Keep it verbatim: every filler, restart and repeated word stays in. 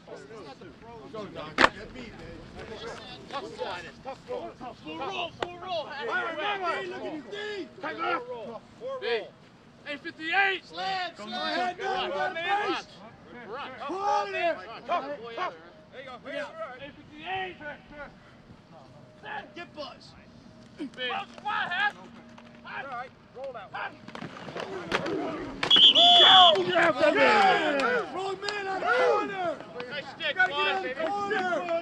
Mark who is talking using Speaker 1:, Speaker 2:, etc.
Speaker 1: Go, Doc. Get beat, man.
Speaker 2: Tough slide it. Tough roll.
Speaker 3: Full roll, full roll.
Speaker 1: Hey, hey, look at you, D.
Speaker 2: Take off. B. eight fifty-eight.
Speaker 3: Slam,
Speaker 1: Come
Speaker 3: slam.
Speaker 1: on, head down,
Speaker 2: Run,
Speaker 1: got a face.
Speaker 2: run.
Speaker 1: Pull out of there.
Speaker 2: Tough, tough.
Speaker 3: There you go. eight fifty-eight. Get Buzz.
Speaker 2: B.
Speaker 3: Come on, Hap. All right, roll out.
Speaker 1: Yeah, yeah, wrong man on the corner.
Speaker 2: Nice stick,
Speaker 1: Gotta
Speaker 2: Buzz.
Speaker 1: get on the corner.